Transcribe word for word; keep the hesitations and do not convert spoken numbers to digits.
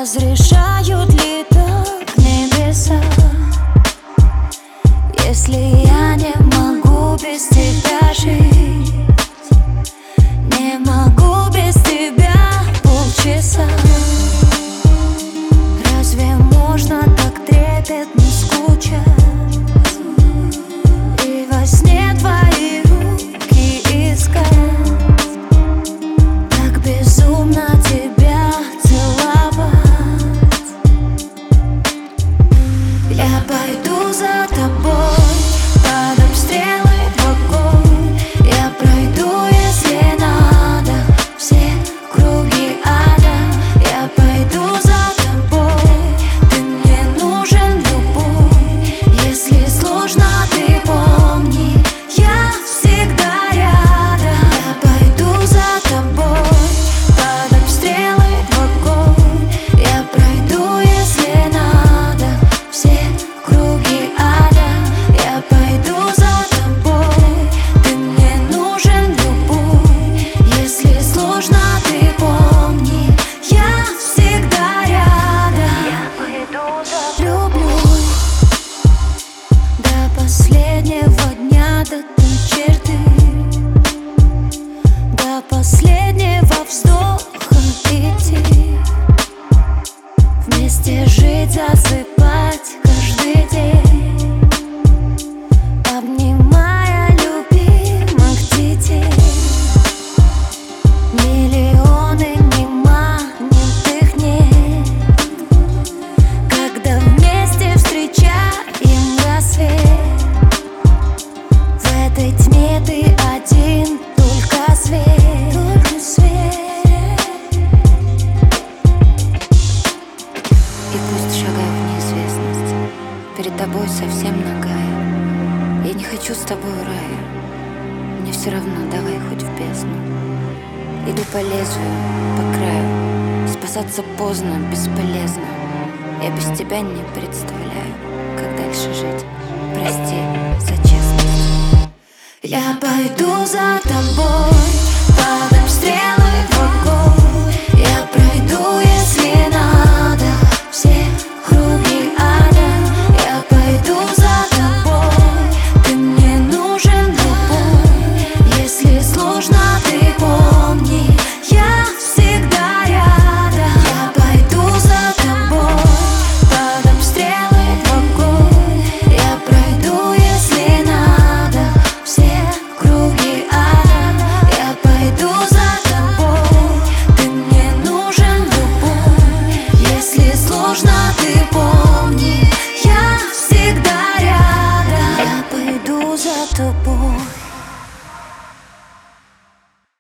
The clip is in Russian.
Разрешают ли так небеса, если я не могу без тебя жить? Не могу без тебя полчаса. Разве можно так трепетно скучать и во сне твои руки искать? Так безумно тебя целовать. Я пойду за тобой под обстрелы в огонь. Я пройду, если надо, все круги ада. Я пойду за тобой, ты мне нужен любой. Если сложно, ты помни, я всегда рядом. Я пойду за тобой под обстрелы в огонь. Я пройду, если надо, все круги ада. Я пойду за тобой, ты мне нужен любой. Если сложно, ты помни, я всегда рядом. Я пойду за люблю до последнего дня, до той черты, до последнего вздоха идти, вместе жить, засыпать каждый день, обнимая любимых детей. Миллионы не манят нет, когда вместе встречаем рассвет. В этой тьме ты один, только свет, только свет. И пусть шагаю в неизвестность, перед тобой совсем нагая. Я не хочу с тобой в рай, мне все равно, давай хоть в бездну. Иду по лезвию, по краю, спасаться поздно, бесполезно. Я без тебя не представляю, как дальше жить. Прости за честность. Я пойду за тобой под обстрелы в огонь. Я пройду, если надо, все круги ада. Я пойду за тобой, ты мне нужен любой. Если сложно, ты помни, я всегда рядом. Я пойду за тобой под обстрелы в огонь. Я пройду, если надо, все круги ада. Я пойду за тобой, ты мне нужен любой. Если сложно,